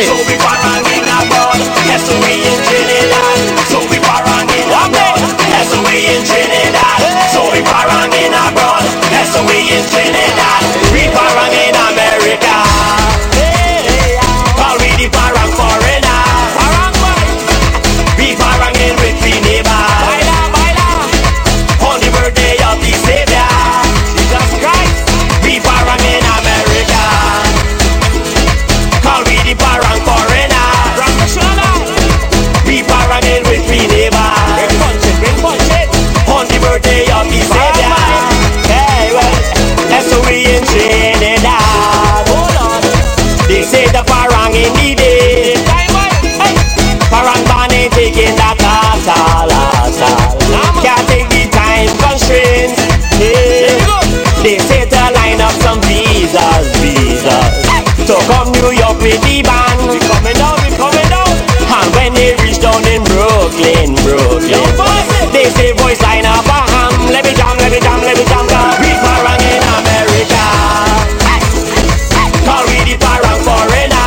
So we paranging abroad, that's the way in Trinidad. So we paranging abroad, that's the way in Trinidad. So we paranging abroad, that's the way in Trinidad. We parang in America, call we the parang foreigner. We paranging with the neighbors on the birthday of the Savior, Jesus Christ. We parang in America, call we the parang foreigner. We paranging with the neighbors on the birthday of the Savior. Hey, well, that's the way in Trinidad. They say the parang in the day, parang ban ain't taking that can't take the time constraints. Yeah. They say to line up some visas. So come New York with the band. We coming down. And when they reach down in Brooklyn, they say boys line up a ham. Let me jam. We parang in America, call we the parang foreigner.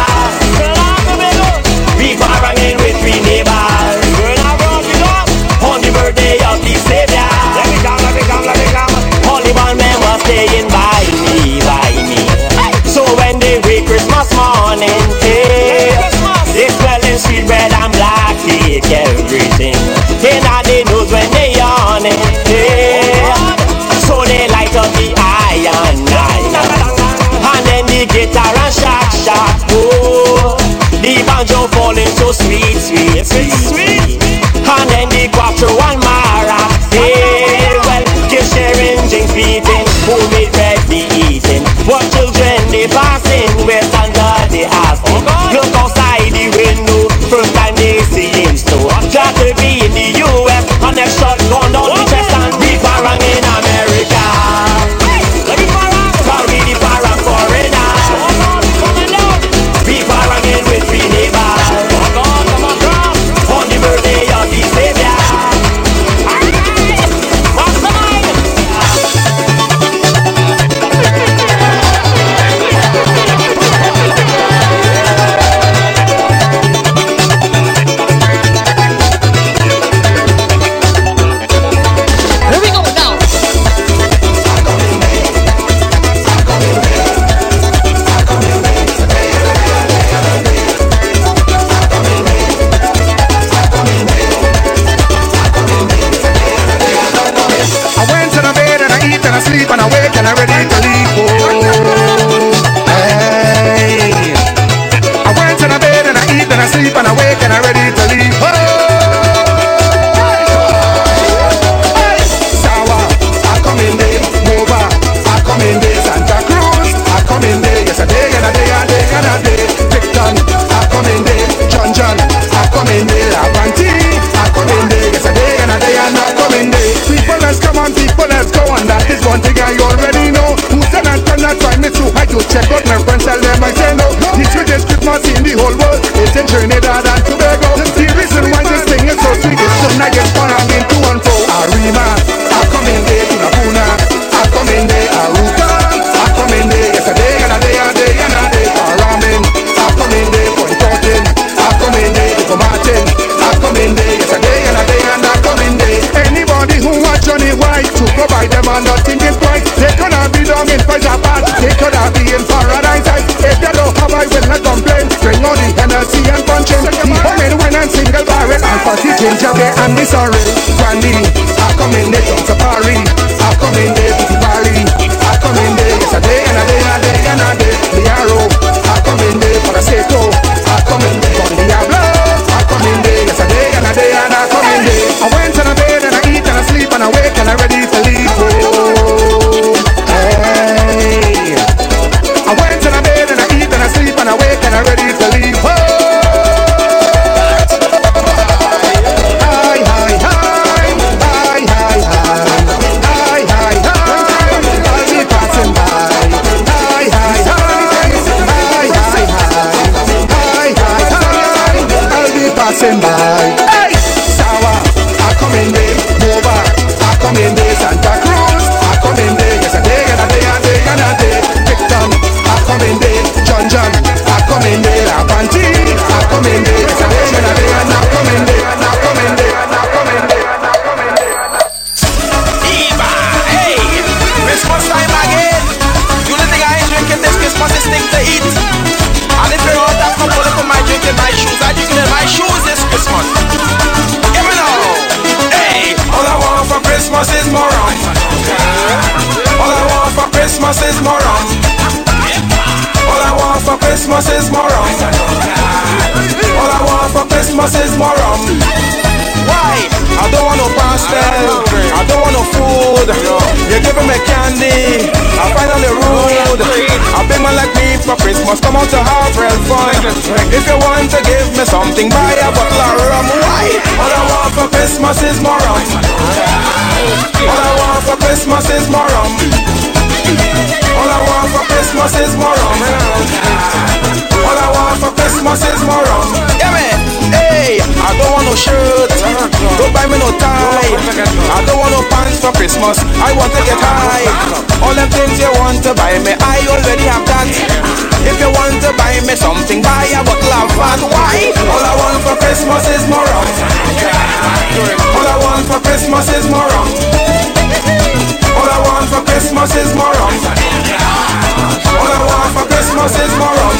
We paranging with we neighbors on the birthday of the Savior. Let me jam. Only one man was staying by me. So when they wake Christmas morning, they swelling sweet bread and black cake, everything. They not they knows when they yawning. So they light up the iron, and then the guitar and shock. Oh, the banjo falling so sweet. And then the quattro and mara. Hey, well, just sharing, drinks beating, homemade bread be eating. What children they passing with under the asking. Look outside the window, first time they see him snow. Got to be in the US, and next shot gone down the chest and we parang in America. Call we the parang foreigner. We paranging with we neighbors on the birthday of the Savior. Here we go now. I went to the bed and I eat and I sleep and I wake and I ready to leave home. Hey. I went to the bed and I eat and I sleep and I wake and I ready to leave home. Hey. Sour, I come in there. Nova, I come in there. Santa Cruz, I come in there. Yes, a day and a day and a day and a day. Victon, I come in there. John, I come in there. Avanti, I come in there. Yes, a day and a day and I come in there. People, let's come on, people, let's go. And that is one thing I already know. Who said I cannot find me too high to check out my friends, tell them I say no. The sweetest Christmas in the whole world is in Trinidad and Tobago. The reason why this thing is so sweet is so I get fun and into and fro. Arima, I come in there. Tunapuna, I come in there. Aruca, I come in there. Yes, a day and a day and a day and a day. Paramin, I come in there. Point Fortin, I come in there. Dico Martin, I come in there. Yes, a day and a day and I come in there. Anybody who wants Johnny White to provide them and not thinking twice. They could have been down in Japan, they could have been in Paradise. If they don't have, I will not complain. Bring on the Hennessy and punching. The homemade wine and single barrel and 40 ginger beer and the sorry. Brandy, I come in there from Safari. I come in there to the Valley. I come in there, yes, a day and a day and a day and a day. The Arrow, I come in there for the Seto. I come in there for the Diablo. I come in there, yes, a day and a day and I come in there. I went to the bed and I eat and I sleep and I wake and I ready to leave home. Hey. I went to the bed and I eat and I sleep and I wake and I ready to leave home. Hi, hi, hi. Hi, hi, hi. Hi, hi, hi. I'll be passing by. Hi, hi, hi. Hi, hi, hi. Hi, hi, hi. I'll be passing by. Hey, Sour, I come in there. Nova, I come in there. Santa Cruz, I come in there. Yes, a day and a day and a day and a day. Victon, I come in there. John, I come in there. Avanti, Christmas is more rum. All I want for Christmas is more rum. All I want for Christmas is more rum. All I want for Christmas is more rum. Why? I don't want no pastel, I don't want no food. You're giving me candy, I find on the road. A big man like me for Christmas, come out to have real fun. If you want to give me something, buy a bottle of rum. Why? All I want for Christmas is more rum. All I want for Christmas is more rum. All I want for Christmas is more rum. All I want for Christmas is more rum. Yeah, man. Hey, I don't want no shirt, don't buy me no tie. I don't want no pants for Christmas, I want to get high. All the things you want to buy me, I already have that. If you want to buy me something, buy a bottle of fat. Why? All I want for Christmas is more rum. All I want for Christmas is more rum. All I want for Christmas is more rum. All I want for Christmas is more rum.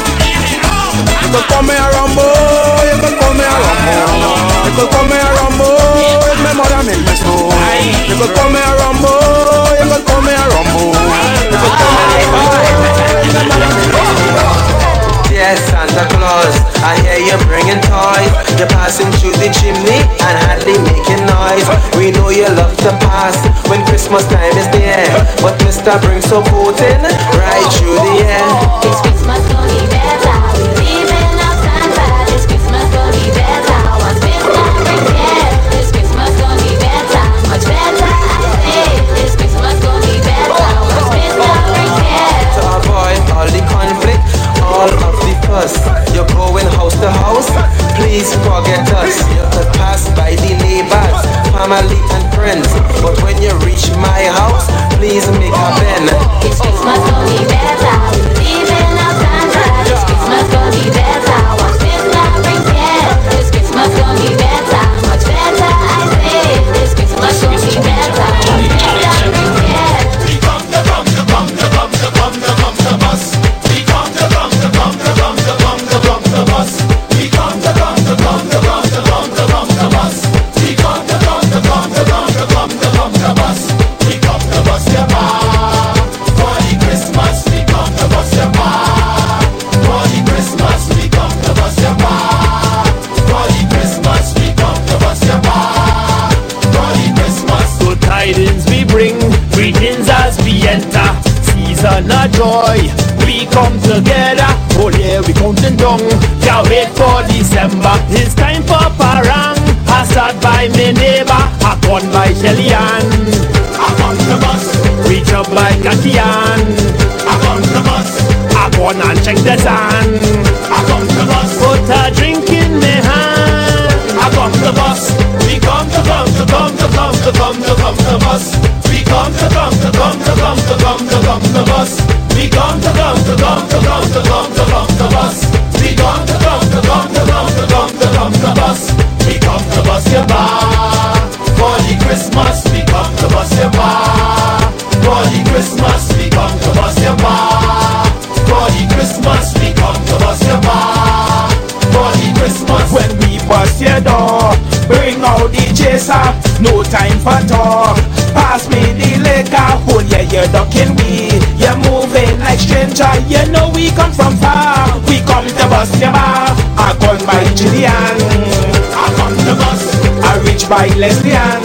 You could call me a Rambo, you could call me a Rambo. You could call me a Rambo, if my mother make me so. You could call me a Rambo, you could call me a Rambo. You could call me a Rambo, if my mother make me so. Yes, Santa Claus, I hear you bringing toys. You're passing through the chimney and hardly making noise. We know you love to pass when Christmas time is there, but Mr. brings so potent right through the air. It's Christmas gonna be better. Leaving out Santa. This Christmas gonna be better. Once Mr. brings here, this Christmas gonna be better. Much better, I say. This Christmas gonna be better. Once Mr. brings here. To avoid all the conflict, all of the fuss, you're going house to house, please forget us. You could pass by the neighbors, family and friends, but when you reach my house, please make a bend. It's Christmas gonna be better. Leaving out Santa. This Christmas gonna be better. Once Mr. brings here, this Christmas gonna be better. Much better, I say. This Christmas gonna be better. Once Mr. brings here. We come to come to come to come to come to come to bus. We come to come to come to come to come to come to bus. We come to come to come to come to come to come to bus. We come to come to come to come to come to come to bus. We come to bus your bar for the Christmas. We come to bus your bar for the Christmas. We come to bus your bar for the Christmas. We come to bus your bar for the Christmas. Good tidings we bring, greetings as we enter. Season of joy, we come together. Oh yeah, we counting down, can't wait for December. It's time for parang. I start by my neighbor, I gone by Shelly-Ann. I come to bus, reach up by Katian. I come to bus, I gone and check the sun. I come to bus, put a drink in my hand. I come to bus, we come to come to come to come to come to come to bus. We come to come to come to come to come to come to bus. We come to come to come to come to come to come to bus. We come to come to come to come to come to come to bus. We come to bus your bar for the Christmas. We come to bus your bar for the Christmas. We come to bus your bar for the Christmas. We come to bus your bar for the Christmas. When we bust your door, bring out the chaser. No time for talk. Pass me the liquor. Oh yeah, you're ducking me. You're moving like stranger. You know we come from far. We come to bust your bar. I gone by Jillian. I come to bus. I reach by Lesbian.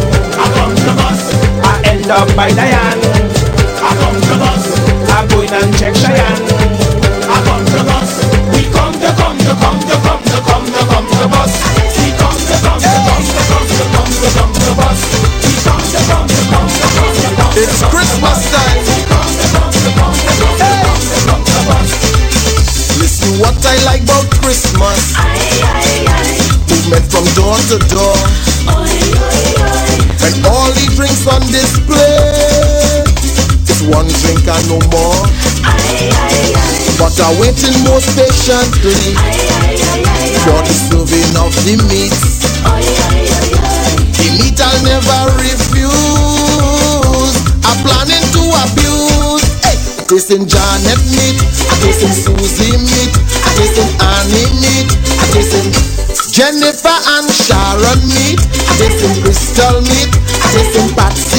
I come to bus. I end up by Diane. I come to bus. I go in and check Cheyenne. I come to bus. We come to come to come to come to come to come to bus. We come to come to come to come to come to come to bus. We come to come to come to come to come. It's Christmas time. We come to come to come to come to come to come to bus. Listen what I like about Christmas. Movement from door to door. And all the drinks on display. Just one drink and no more. But I'm waiting most patiently for the serving of the meat. The meat I'll never refuse. I'm planning to abuse. Hey, I tasting Janet meat, I tasting Susie meat, I tasting Annie meat, I tasting Jennifer and Sharon meat, I tasting Crystal meat, I tasting Patsy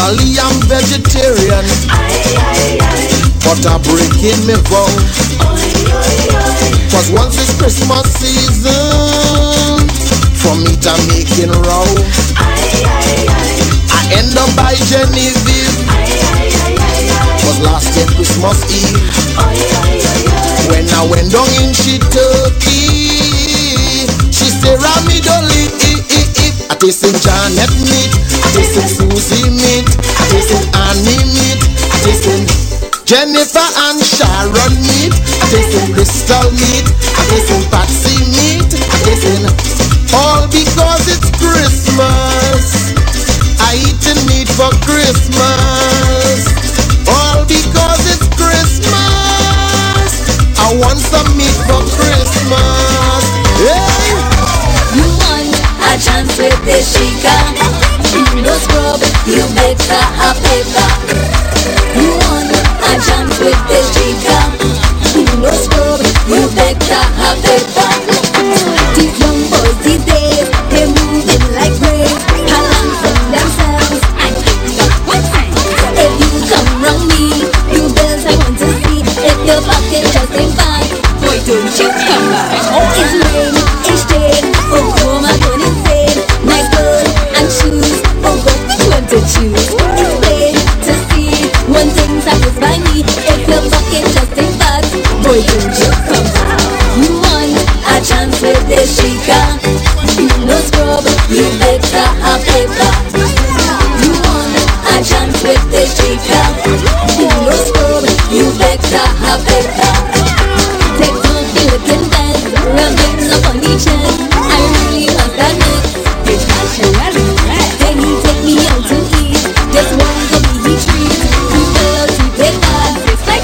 Normally I'm vegetarian, but I'm breaking me vow. Cause once it's Christmas season, for meat I'm making raw. I end up by Genevieve, was last year Christmas Eve. When I went down in she turkey, she said Rami Dolly, I tasted Janet meat, I tasted Susie meat, I tasted Annie meat, I tasted Jennifer and Sharon meat, I tasted Crystal meat, I tasted Patsy meat, I tasted all because it's Christmas. I eating meat for Christmas, all because it's Christmas. I want some meat for Christmas. Hey! You want a chance with the chica? You no scrub, you better have paper. You want a chance with the chica? You no scrub, you better have paper. These young boys these days, they're moving like waves, balancing themselves. If you come round me, you girls I want to see. If your pocket just ain't fat, boy don't you come back. It's rain, it's shade, oh my God insane. Nice clothes and shoes, oh God, want to choose. It's plain to see, one thing satisfy me. If your pocket just ain't fat, boy don't you come back. You want a chance with the chica? You no scrub, you better have paper. You want a chance with the chica? You no scrub, you better have paper. Take off the looking bed, rubbing up on each end. I really want that look. It's casually red. Can you take me out to eat? Just one to be treat. You will see papers. It's like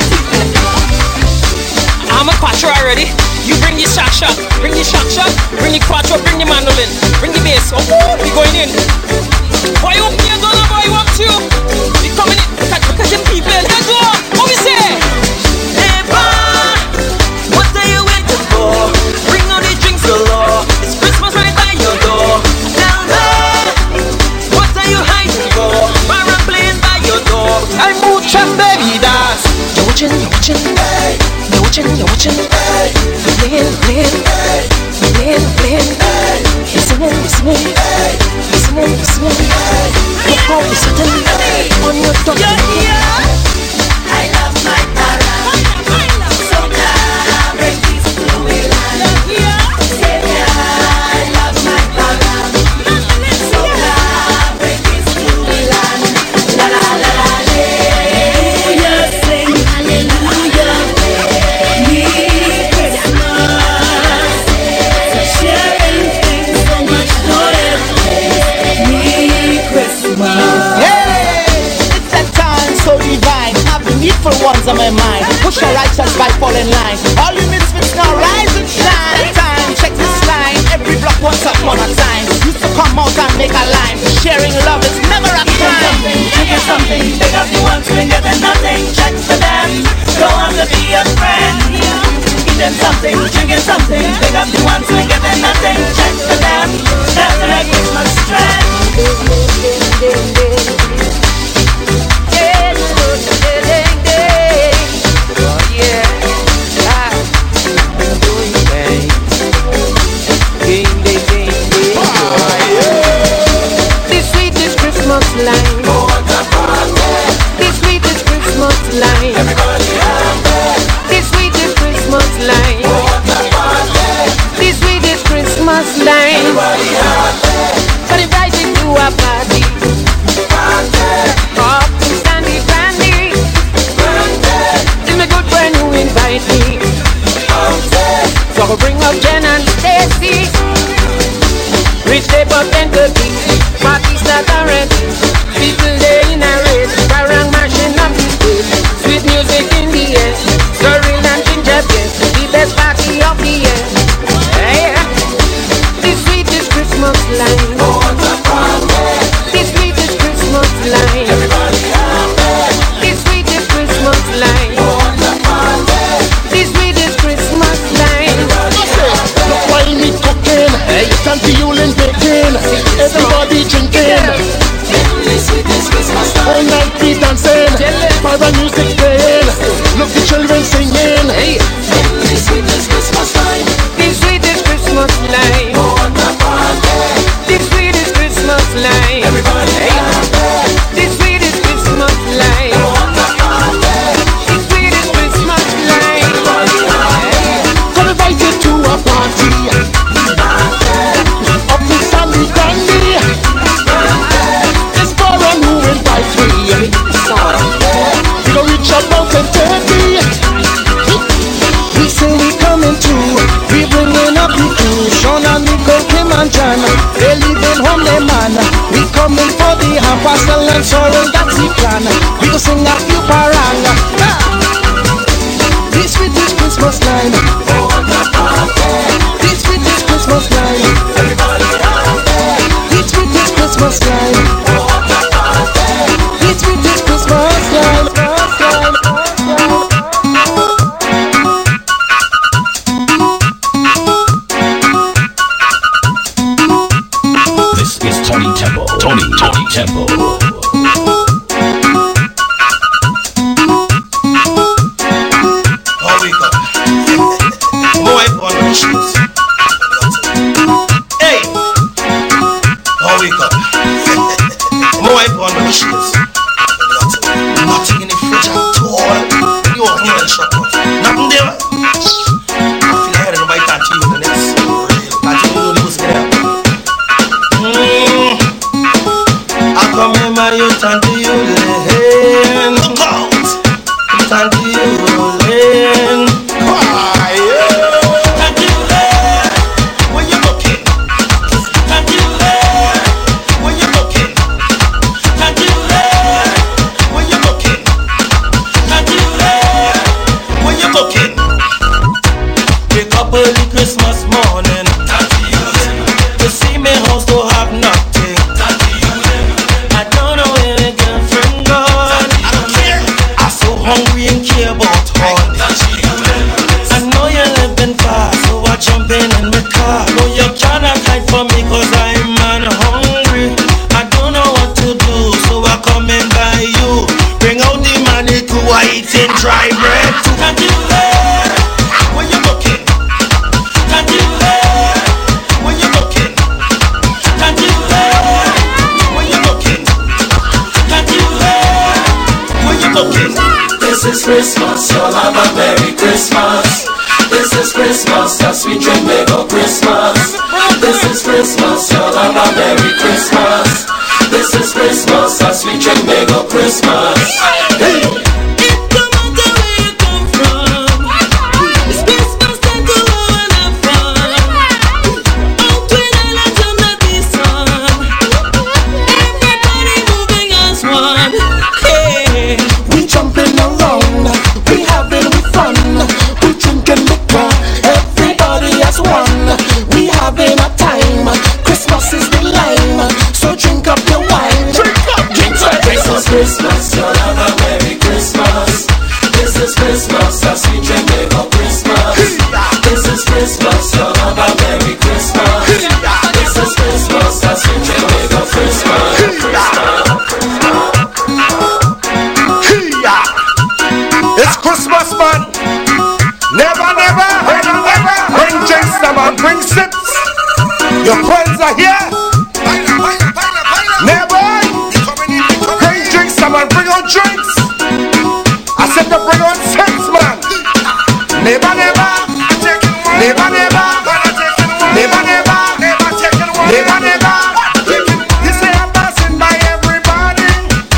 I'm a quattro already. You bring your shot, bring your shot, bring your quattro, bring your mandolin, bring your bass. Oh, we going in. Boy, you open your door, boy, you up to you. We coming in. Look at them people. Let's go. What we say? Neighbor, what are you waiting for? Bring on the drinks galore. It's Christmas right by your door. Tell me, what are you hiding for? Bar and playing by your door. I'm Mooch's baby dance. You're watching, Hey, you're watching, you're watching. hey, Playing, playing, hey, playing, playing. hey, Listening, listening, hey, listening, listening. Look how you sitting on your top. I love my parents. So now bring peace to the land. Savior, I love my parents. So now bring peace to the land. La la la la, hallelujah, sing hallelujah. Merry Christmas. So sharing things, so much joy. Merry Christmas. It's that time so divine. Have the needful ones on my mind. Push the righteous by fall in line. All you misfits now rise and shine. Time, check this line. Every block once upon a time used to come out and make a line. Sharing love is never a crime. Drinking something, big up the ones who ain't getting nothing. Check for them, go on to be a friend. Eating something, drinking something, big up the ones who ain't getting nothing. Check for them, that's the Christmas trend. The sweetest Christmas line. The sweetest Christmas line. The sweetest Christmas line. The sweetest Christmas line. For the bride and light. Everybody, hey. The sweetest Christmas light. The sweetest Christmas light. Come invited to a party. Up to Sandy Gandhi. This foreign who invites me. We don't reach about 10:30. We say we coming too. We bringing up the crew. Sean and Nicole, Kim and Jan. They leaving home, they man. We coming for the half pastel and sorrel, that's the plan. We go sing a few parang. This sweetest Christmas line. This sweetest Christmas line. This sweetest Christmas line. This sweetest Christmas line. This is Tony Temple. Tony Temple. How we go? Boy, on the shoes. Hey! How we go? Boy, on the shoes. Nothing in the fridge at all. You won't hear the shop. Nothing there. I feel like nobody can tell you the next. I tell you, lose it up. I come in my youth and to you lane. Look out! Youth and to you lane. And you lane. When you looking. And you lane. When you looking. And you lane. When you looking. And you lane. When you looking. Wake up early Christmas morning. To see me house to have nothing. I don't know where the girlfriend gone. I don't care. I'm so hungry and care about her. I know you're living fast, so I jump in my car. No, you cannot hide from me, cause I'm man hungry. I don't know what to do, so I come in by you. Bring out the money to eating dry bread. Can't you let? When you looking? Can't you let? When you looking? Can't you let? When you looking? Can't you let? When you looking? This is Christmas, y'all have a Merry Christmas. This is Christmas, a sweet drink make up Christmas. This is Christmas, y'all have a Merry Christmas. This is Christmas, a sweet drink make up Christmas. Hey. It don't matter where you come from. It's Christmas time to go and have fun. Out Twin Islands under the sun. Everybody moving as one. Hey. We jumping around, we having fun, we drinking liquor, everybody as one. We having a time, Christmas is the line, so drink up your wine. Drink up. This is Christmas, y'all have a Merry Christmas. This is Christmas, a sweet drink make up Christmas. This is Christmas, y'all have a Merry Christmas. This is Christmas, a sweet drink make up Christmas. It's Christmas, man. Never, bring drinks, man, bring sips. Your friends are here. Never, bring drinks, man, bring on drinks. I said to bring on sips, man. Never, you say I'm passing by everybody.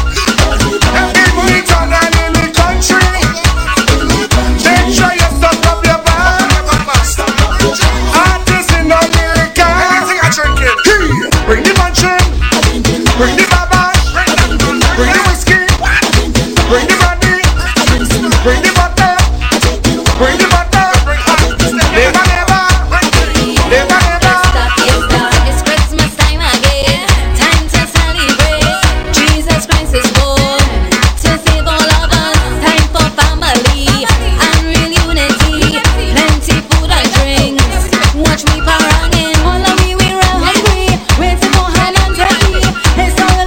Every town and in the country. Make sure you stock up your bag. Artists in America. Bring the mansion. Bring the baba. Bring the whiskey. Bring the brandy. Bring the butter. Bring the butter. It's Christmas time again. Time to celebrate. Jesus Christ is born to save all of us. Time for family and real unity. Plenty food and drinks. Watch me paranging. All of we real hungry. Waiting for hand and turkey. It's all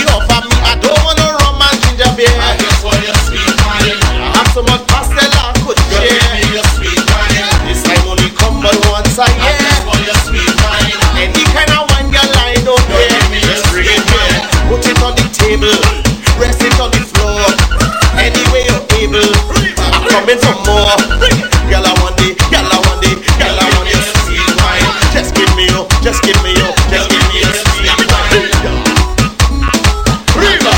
baby, offer me. I don't want no rum and ginger beer. I just want your sweet wine. Have so much pastel I could Girl, give share. me your sweet wine. This time only come but once a I year. just want your sweet wine. Any kind of wine, girl, I don't Girl, care. give me your Just bring it sweet here. wine. Put it on the table, rest it on the floor. Any way you're able, I'm coming for more. Girl, I want it, girl, I want it, girl, I want your sweet wine. Just give me your, just give me your, just give me your sweet wine. River,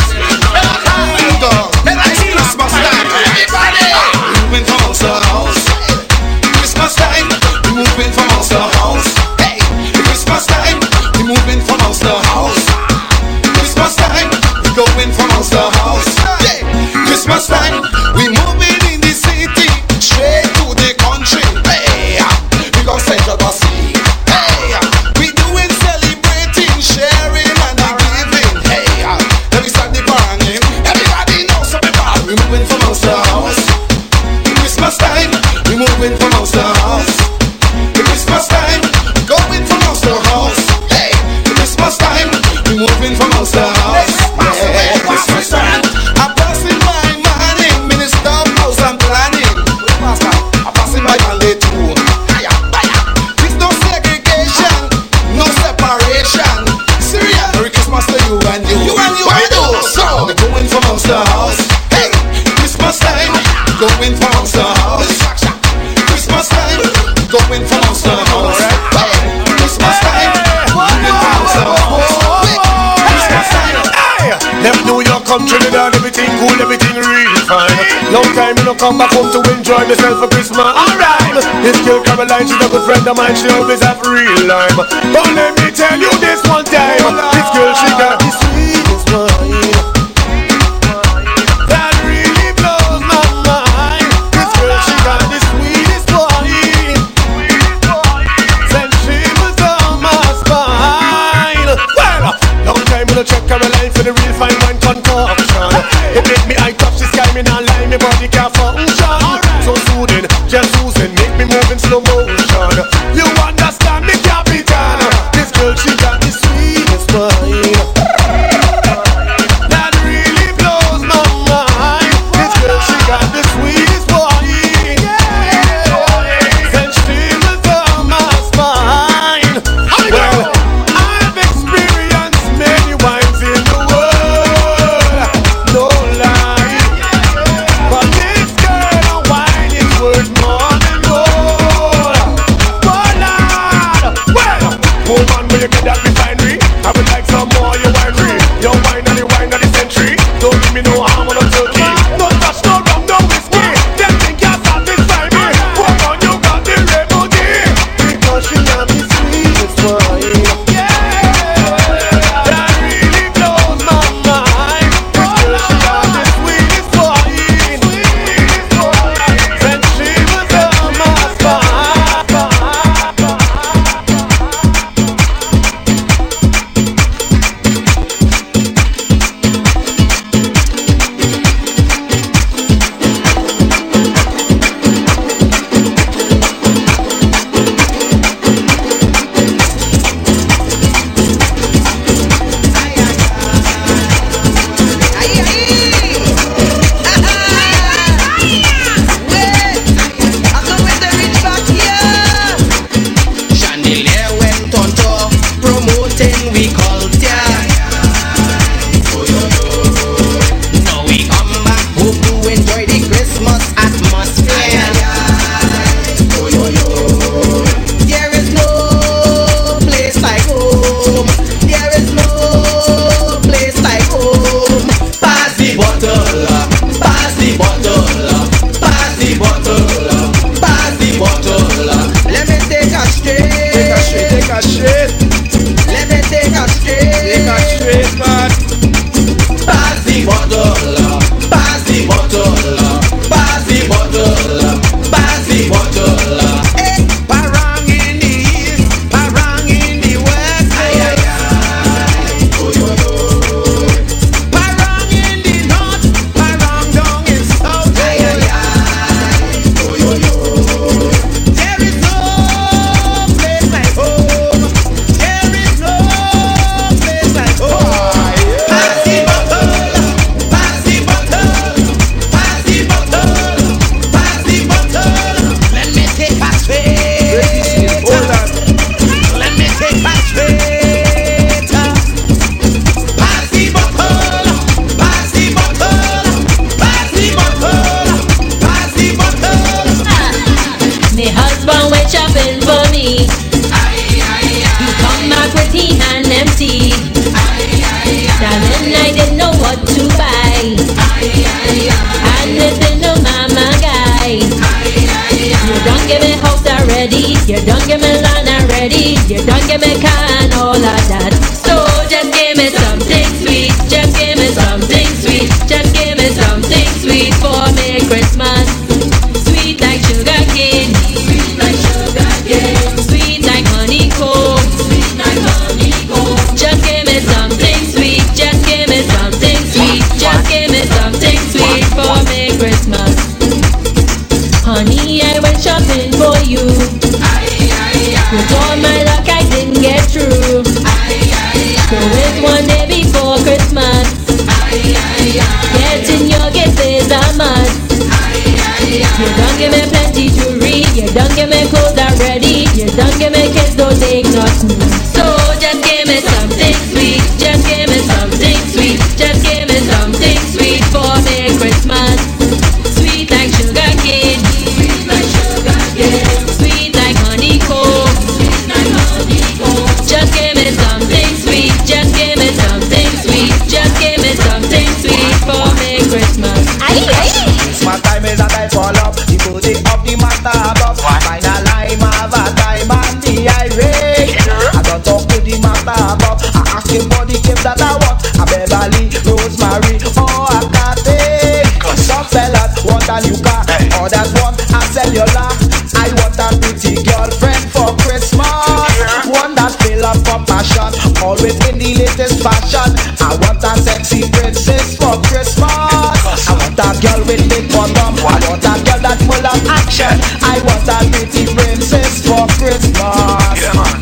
Then I see Christmas time. Everybody moving from house to house. Christmas time, we moving from house to house. Hey, Christmas time, we moving from house to house. Christmas time, we going from house to house. Hey, Christmas time, we moving in the city, straight to the country. Hey, we gon' Central Bossy. Hey, we doing celebrating, sharing and giving. Hey, let me start the banging. Everybody knows something about we moving from house to house. Christmas time, we moving from house to house. Christmas time, we going from house to house. Hey, Christmas time, we moving from house to house. Yeah, Christmas time, I'm passing my money, Minister of House and Planning. I'm passing my money too. There's no segregation, no separation. Syria, Merry Christmas to you and you. You and you, I do. So we're going from house to house. Hey, Christmas time, going from house to house. Christmas time, going from house to house. Hey, Christmas time, going from house to house. Christmas time. Them New York come Trinidad, everything cool, everything real fine. Long time you no come back home to enjoy myself for Christmas. Alright, this girl Caroline, she's a good friend of mine, she always have real lime. But let me tell you this one time, this girl she got the sweetest wine that really blows my mind. This girl she got the sweetest wine, send shivers down my spine. Well, long time you no check Caroline for the real fine wine concoction. It make me eye touch the sky, me not lie, me body can't function. So soothing, just soothing, make me move in slow motion. You understand me, Captain? This girl she got the sweetest wine that really blows my mind. This girl she got the sweetest wine, send shivers down my spine. Well, I've experienced many wines in the world, no lie, but this girl of wine is worth more than gold. But I You don't give me can all of that. So just give me something sweet. Just give me something sweet. Just give me something sweet for me Christmas. Sweet like sugar cane. Sweet like sugar cane. Sweet like honeycomb. Sweet like honeycomb. Just give me something sweet. Just give me something sweet. Just give me something sweet for me Christmas. Honey, I went shopping for you. With all my luck I didn't get through. So it's one day before Christmas. Getting your gift is a must. You don't give me plenty to read. You don't give me clothes already. You don't give me kids, don't take nothing. So just give me something sweet. Just give me something sweet. Just give me something sweet for me Christmas. Sweet like sugar cane. Sweet like sugar cane. Sweet like honeycomb. Sweet like honeycomb. Just give me something sweet. Just give me something sweet. Just give me something sweet for me Christmas. Christmas time is a time for love. The booty of the master above. Find a lime, have a time and the irate. I don't talk to the master above. I ask him for the gift that I want. A Beverly, Rosemary, or a cafe. Some fellas want a new car, others want a cellular. I want a pretty girlfriend for Christmas. One that fill up for passion, always in the latest fashion. I want a sexy princess for Christmas. I want a girl with big bottom. I want a girl that's full of action. I want a pretty princess for Christmas. Yeah, man.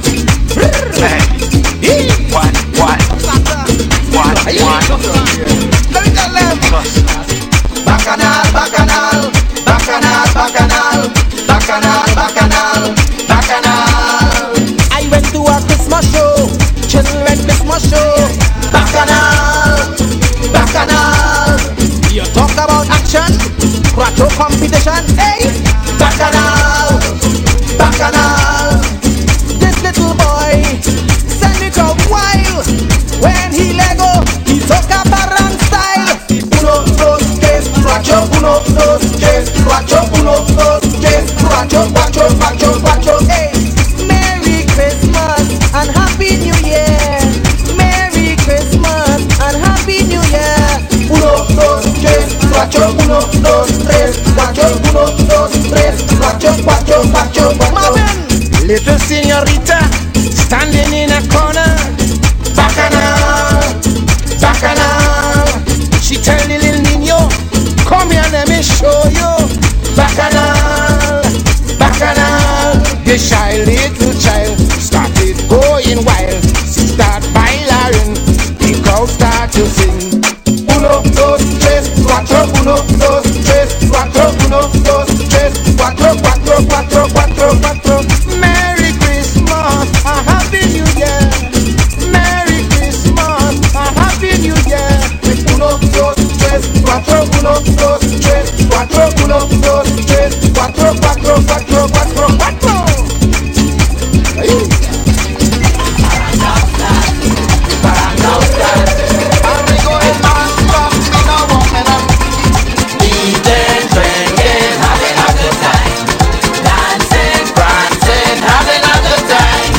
Let me tell them. Bacchanal, bacchanal, bacchanal, bacchanal, bacchanal, bacchanal, bacchanal. I went to a Christmas show, children Christmas show. Bacchanal, bacchanal. You talk about action, quattro competition, hey. Bacchanal, bacchanal. This little boy send it out wild. When he Lego, he took a barang style. Uno, dos, tres, cuatro. Uno, dos, tres, cuatro. Uno, dos, tres, cuatro, cuatro, cuatro, cuatro. Hey, Merry Christmas and Happy New Year. Merry Christmas and Happy New Year. Uno, dos, tres, cuatro. Uno, dos, tres, cuatro. Uno, dos, tres, cuatro, cuatro, cuatro, cuatro. Little señorita standing in a corner. Bacchanal, bacchanal. She tell the little niño, come here, let me show you. Bacchanal, bacchanal. The shy little child started going wild. She start bailing, the crowd start to sing. Uno, dos, tres, cuatro. Uno, dos, tres, cuatro. Uno, dos, tres, cuatro, cuatro, cuatro, cuatro, cuatro. Merry Christmas, a Happy New Year. Merry Christmas, a Happy New Year. Uno, dos, tres, cuatro. Uno, dos, tres, cuatro. Uno, dos, tres, cuatro, cuatro, cuatro, cuatro, cuatro. Eating, drinking, having a good time. Dancing, prancing, having a good time.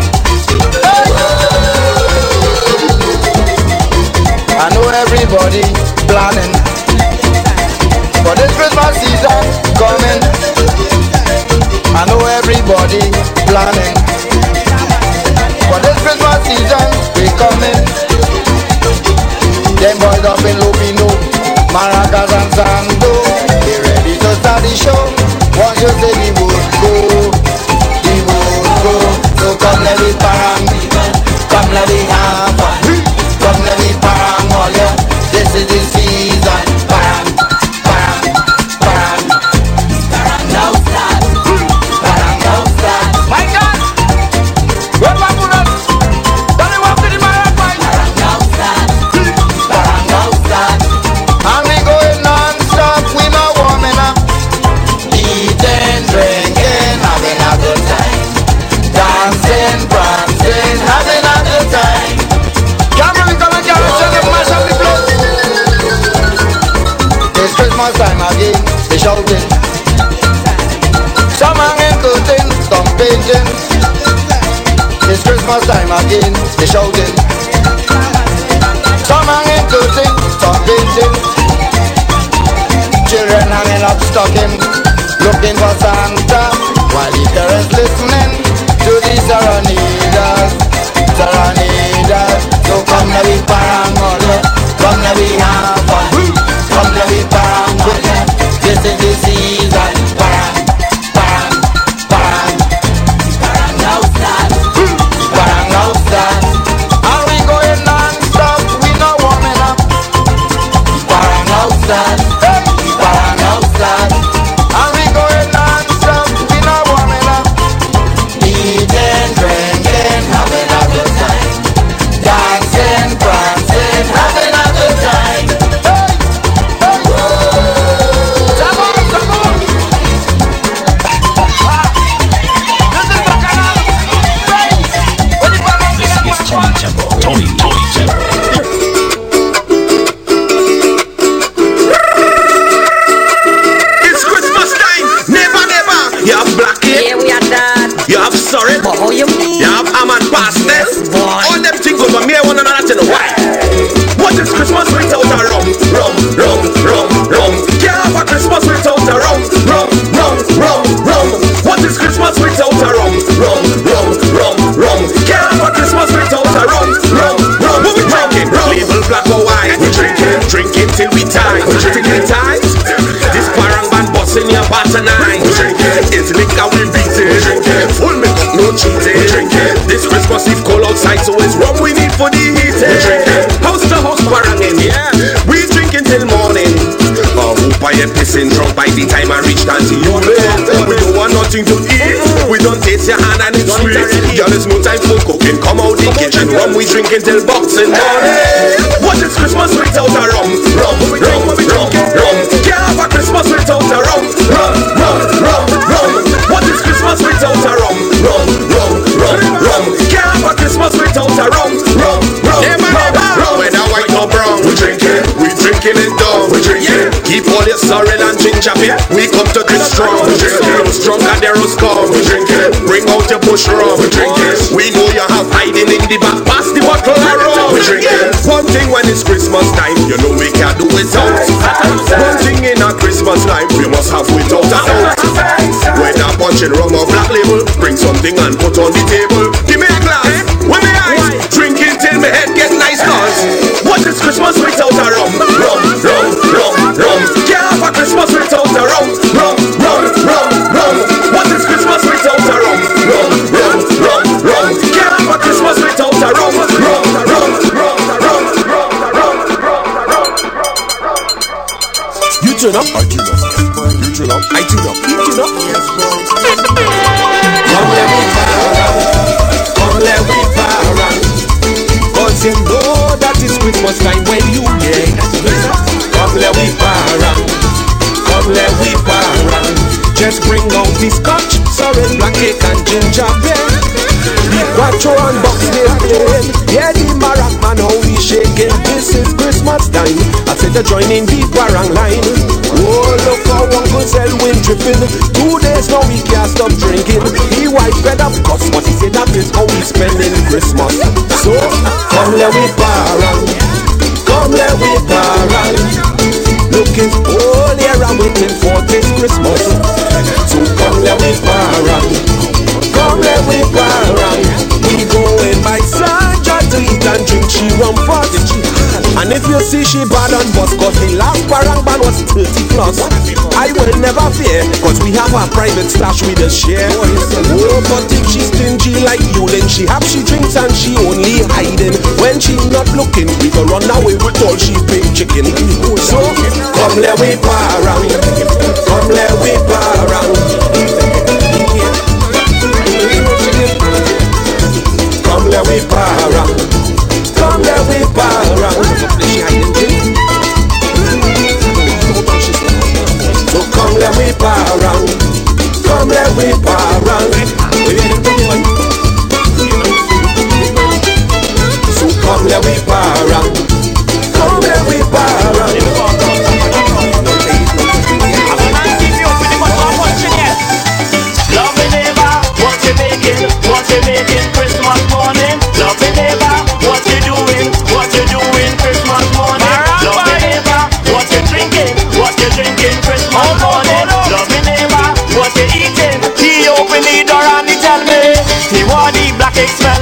I know everybody planning for this Christmas season coming. I know everybody planning for this Christmas season we coming. Them boys up in Lupino, Maracas and Sando, they ready to start the show. Once you say the wood go, the wood go. So come let me parang, come let me have fun. Come let me parang all ya. This is the season. Parang, parang, parang, parang now start. Parang now start. My God, we're back on us. Don't you want to the Maracas? Parang now start. Parang now start. And we going non-stop. We not warming up. Eating, drinking, having a good time. Dancing, prancing, having a good time. Cameron, come and get us to the mash of the blood. It's Christmas time again, they shouting. Some hanging curtains, some painting. Christmas time again, they shouting. Some hanging clothing, some painting. Children hanging up stocking, looking for Santa, while the parents listening to the serenaders, serenaders. So come now we parangole, come now we have fun, come now we parangole. This is the season, parang, parang, parang, parang outside, parang outside. And we going non-stop, we no warming up. Parang outside, parang outside. And we going non-stop, we no warming up. Eating, drinking, having a good time. Dancing, prancing, having a good time. Hey, hey, come on, come on. This is Tony Temple. Tony Temple. It's Christmas time. Never, never. You have black cake. Yeah, we are done. You have sorry. But how you mean? You have ham and pastel. Yes, boy. All them things go, but me I want another thing. Why? What is Christmas without a rum? Rum, rum, rum, rum. Can't have a Christmas without a rum. Rum, rum, rum, rum. What is Christmas without a rum? Rum, rum, rum, rum. Can't have a Christmas without a rum. Rum, rum. What we drinking? Label black or white. We drinking till we die. We drinking tight. This parang band busting your bar tonight. We drinking. It's liquor we beating. We drinking. Full makeup, no cheating. We drinking. This Christmas Eve cold outside, so it's rum we need for the heating. We drinking. House to house paranging. Yeah. We drinking till morning. Hope I am pissing drunk by the time I reach down to you. We don't want nothing to eat. We don't taste your hand and it's sweet. Girl, there's no time for cooking. Come out the kitchen. Rum we drinking till boxing morning. What is Christmas without a rum? Rum, rum, rum, rum. Can't have a Christmas without a rum. Rum, rum, rum, rum. What is Christmas without a rum? Rum, rum, rum, rum. Can't have a Christmas without a rum. Rum, rum, rum. Whether white or brown, we drinking it down. We drinking. Keep all your sorrel and ginger beer. We come to drink strong. We drinking. Strong and there is calm. We drinking. Bring out your bush rum. We drinking. We know you have hiding in the back. Pass the bottle of rum. We drinking. One thing when it's Christmas time, you know we can't do without. One thing in a Christmas life, we must have without a doubt. Whether punching rum or black label, bring something and put on the table. Give me a glass, with me eyes, drinking till my head get nice cause. What is Christmas without a rum? Rum, rum, rum, rum. Can't have a Christmas without a rum. Rum, rum, rum, rum. What is Christmas without a rum? Rum, rum, rum, rum. Can't have a Christmas without a rum. Rum, rum, rum, rum, rum, rum, rum. You tune up, I tune up. You tune up, I tune up. You tune up, yes, boy. Come let me parang, come let me parang. Cause you know that it's Christmas time when you get. Come let me parang, come let me parang. Just bring out the scotch, sorrel, black cake and ginger beer. The quattro and box they playing. Yeah, the marac man how we shaking. This is Christmas time. I said to join in the parang line. Oh, look how Uncle Selwyn tripping. 2 days now we can't stop drinking. He white fed up cuss, but he said that is how we spending Christmas. So come let we parang, come let we parang. Looking all year and waiting for this Christmas. So come let we parang, come let we parang. We going by Sanja to eat and drink she rum pot. And if you see she bad on bus, cause the last parang ban was 30 plus. I will never fear, cause we have our private stash with us share. Oh, but if she's stingy like you, then she drinks and she only hiding. When she not looking, we go run away with all she big chicken. So come let we parang, come let we parang. Come let we parang, come let we parang. So come let we parang, come let we parang. So come let we parang, come let we parang.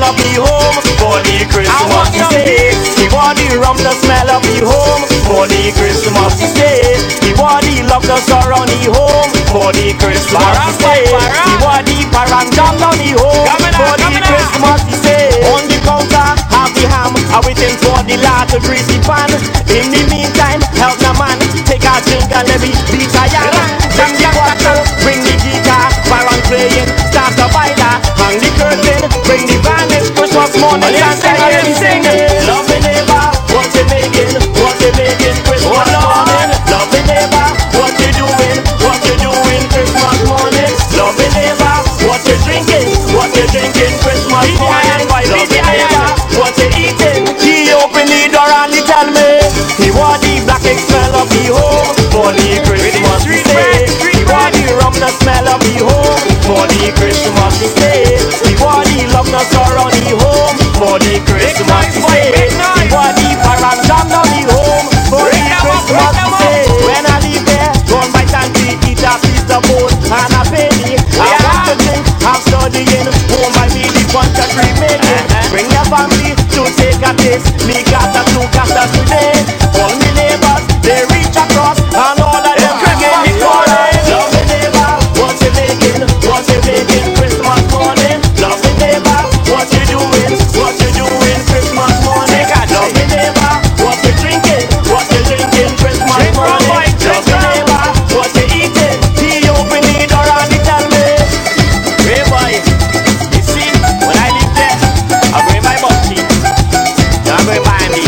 of the home for the Christmas day. He want the rum, the smell of the home for the Christmas day. He want the love, the surround the home for the Christmas day. He want the parandom down the home for the Christmas day. On the counter, have the ham, waiting for the lad to grease the pan. In the meantime, help the man take a drink and let me beat a yarn. Bring the bottle, bring the guitar, parang playing, start the bailer, hang the curtain, bring the band. It's Christmas morning, Santa and sing. Love the neighbor, what you making? What you making? Christmas morning. Love the neighbor, what you doing? What you doing? Christmas morning. Love the neighbor, what you drinking? What you drinking? Christmas morning. Love the neighbor, what you eating? He open the door and he tell me he want the black smell of the home for the Christmas day. He want the rum, the smell of the home for the Christmas day. He want the love, the surround the home for the Christmas day. He want the parandom down the home for the Christmas day. When I leave there, go on my tanky, eat a piece of bone and a penny. I want to drink, I'm studying, home by me the bunch of making. Bring your family to take a taste. Me got a two casters today. All me neighbors, they reach across and all of them drinking the morning. Love the neighbor, what you making? What you making? Christmas morning. Love the neighbor, what you doing? What you doing? Christmas morning. Love the neighbor, what you drinking? What you drinking? Christmas morning. Love the neighbor, what you eating? He open the door and he tell me, hey boy, you see, when I leave there, I bring my bounty. I'm going to buy me.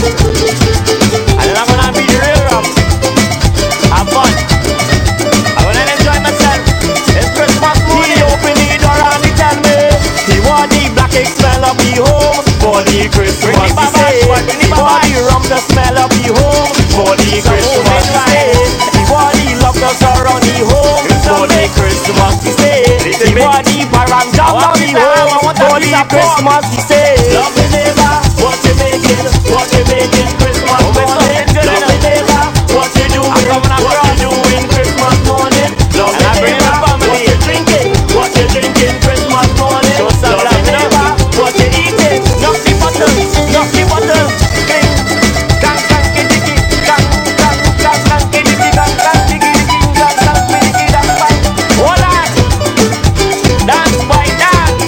And then I'm going to be real rum. Have fun. I'm going to enjoy myself. It's Christmas morning. He open the door and he tell me he want the black smell of the home for the Christmas day. He want the rum, the smell of the home for the Christmas day. He want the love, the surround the home for the Christmas day. He want the parandom of the home for the Christmas day. Love the neighbor, what you making? What you making? Christmas morning. Love the neighbor, what you doing? What you doing? Christmas morning. Love the neighbor, what you drinking? What you drinking? Christmas morning. Love the neighbor, what you eating? Knock the bottle, knock the bottle. Cling, gang, gang, kidiki, gang, gang, gang, gang, kidiki, gang, gang, kidiki, gang, gang, kidiki, gang, gang. Hold on, dance by dance.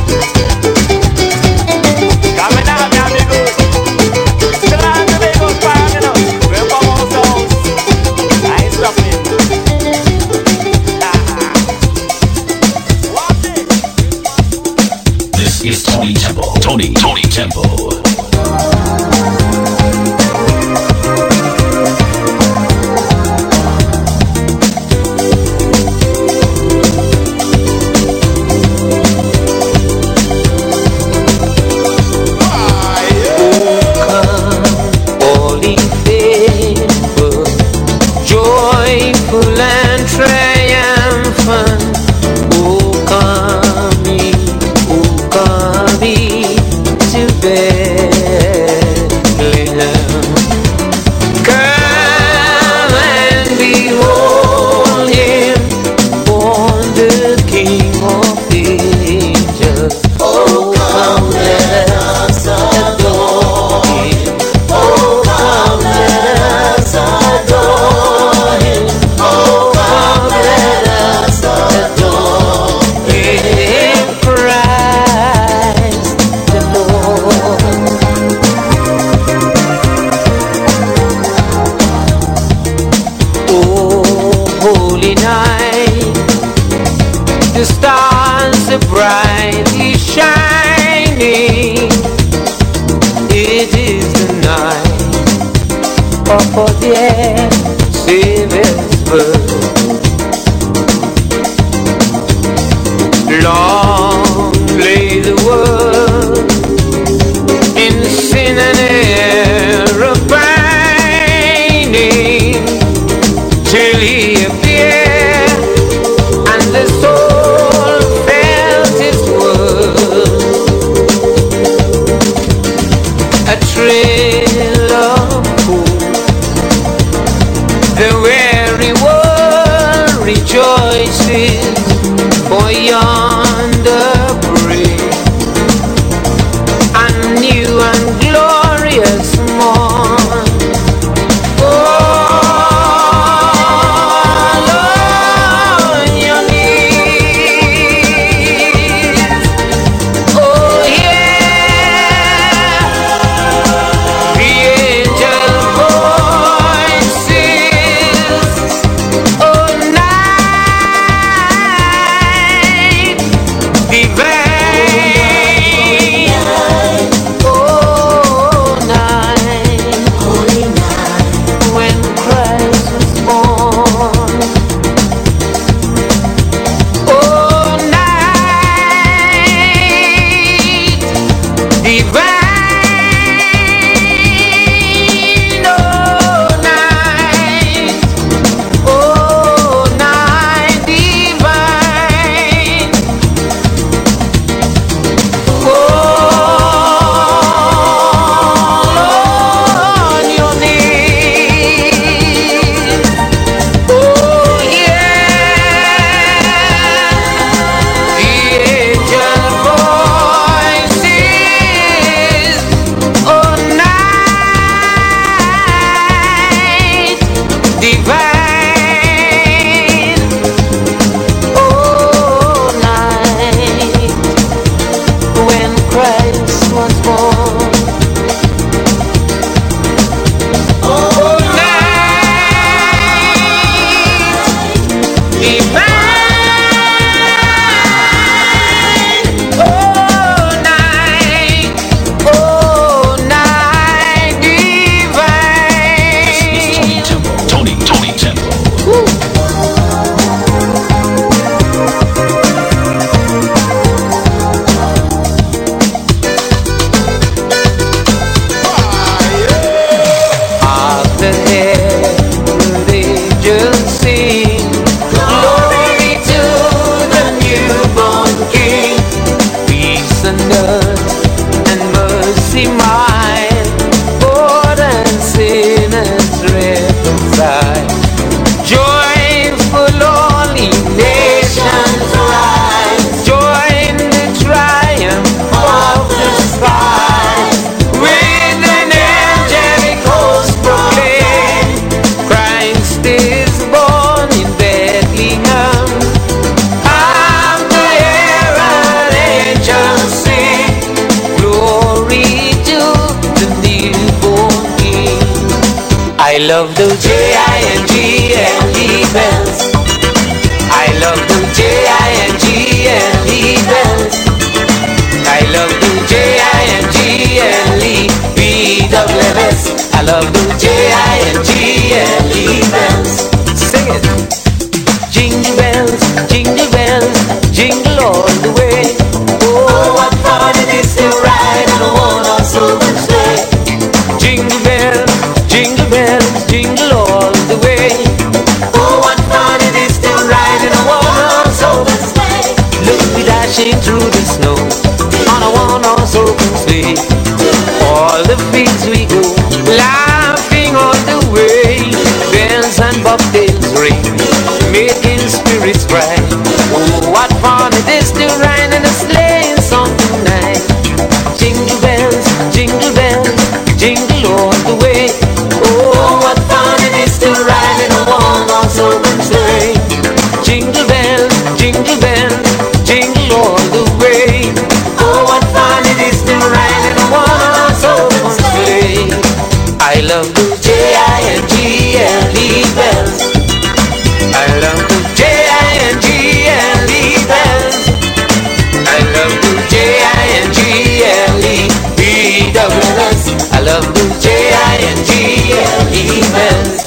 Coming out, me amigos. Still on the amigos, fire, you know. We're from all songs. I ain't stopping. What's it? This is Tony Temple. Tony Temple. Holy faithful, joyful and triumphant. Oh, come ye to Bethlehem. Come and behold him, born the King of angels. Oh, come let us adore him. Oh, come let us adore him. Oh, come let us adore him, Christ the Lord. Oh, holy night, the stars are brightly shining. It is the night of our dear Savior's birth. Long lay the world in sin and error pining, till he appeared and the soul felt his word. A trail of hope, the weary world rejoices, for yonder break divine. Oh, night when Christ was born. Oh, night divine. Oh, night. Oh, night divine. Tony Temple. Of the heavenly angels sing, glory to the newborn King. Peace on earth and mercy mild, poor and sinners reconciled. Joyful all ye nations rise, join the triumph of the skies. With an angelic host proclaim, Christ is born in Bethlehem. Up the herald angels sing, glory to the newborn King. I love the J-I-N-G-L-E bells. I love the J-I-N-G-L-E bells. I love the J-I-N-G-L-E-B-W-S. I love the J-I-N-G-L-E bells. Sing it. Jingle bells, jingle all the way. Oh, what fun it is to ride in a one-horse open sleigh. Jingle bells, jingle all the way. Oh, what fun it is to ride in a one-horse open sleigh. Look, we dashing through the snow on a one-horse open sleigh. All the fields we go, laughing all the way. Bells and bobtails ring, making spirits bright. Oh, what fun it is to ride in a sleigh in something nice. Jingle bells, jingle all the way. Oh, what fun it is to ride in a one-horse open sleigh. Jingle bells, jingle all the way. Oh, what fun it is to ride in a one-horse open sleigh. I love the J-I-N-G-L-E bells. I love the J-I-N-G-L-E bells. I love the J-I-N-G-L-E-B-W-S. I love the J-I-N-G-L-E bells.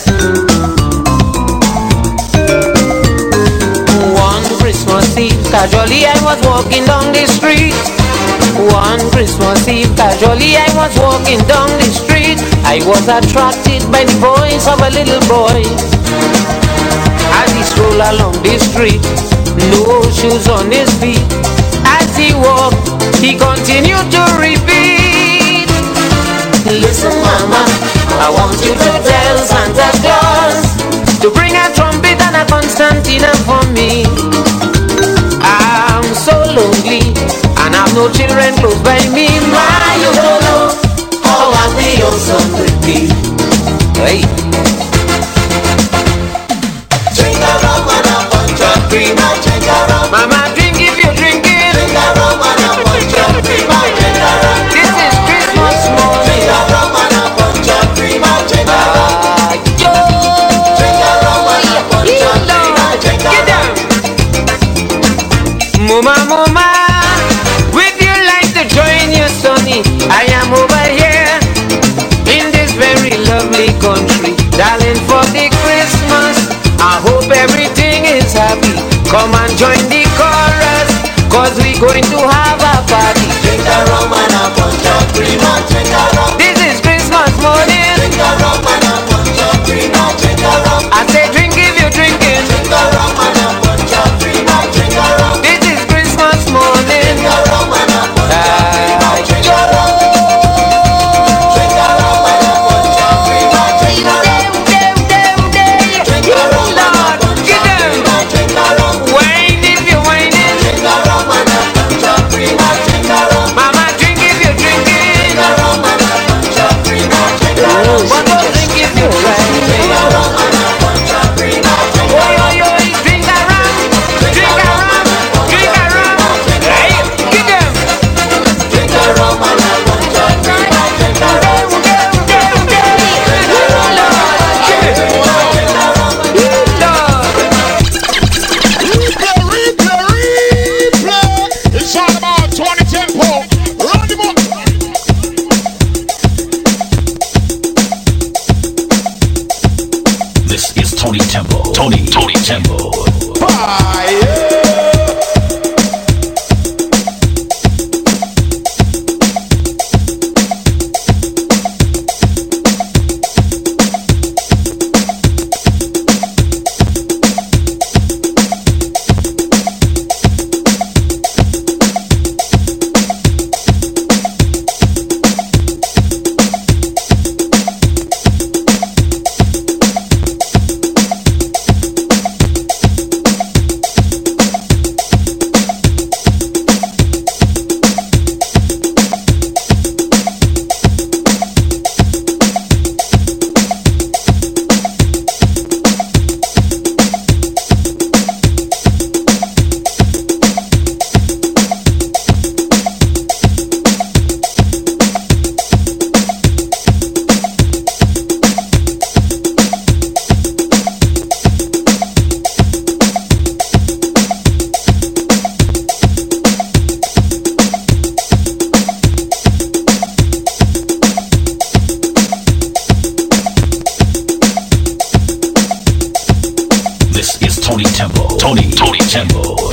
One Christmas Eve, casually I was walking down the street. One Christmas Eve, casually I was walking down the street. I was attracted by the voice of a little boy. As he strolled along the street, no shoes on his feet. As he walked, he continued to repeat, listen mama, I want you to tell Santa Claus to bring a trumpet and a concertina for me. I'm so lonely and I've no children close by me. My, you don't know how happy your son will be. Hey. Drink a rum and a bunch of cream, drink a rum. Mama, drink if you're drinking. Drink a rum and a bunch of cream, drink a rum. This is Christmas morning. Drink a rum and a bunch of cream, drink a rum. Drink a rum and a bunch of cream, drink a rum. Mama, would you like to join your sonny? I am over here in this very lovely country, darling, for the Christmas. I hope everything is happy. Come and join the chorus, cause we going to have a party. Drink a rum and a bunch of cream, drink a rum. This is Christmas morning. Drink a rum and a bunch of cream, drink a rum. I say drink if you're drinking. Drink a rum and a bunch of cream, drink a rum. This is Christmas morning. Drink a rum and a bunch of cream, drink a rum. Drink a rum and a bunch of cream, drink a rum. Drink a rum and a bunch of cream, drink a rum. Wine if you're whining. Drink a rum and a bunch of is Tony Temple. Tony Temple. Tony Temple.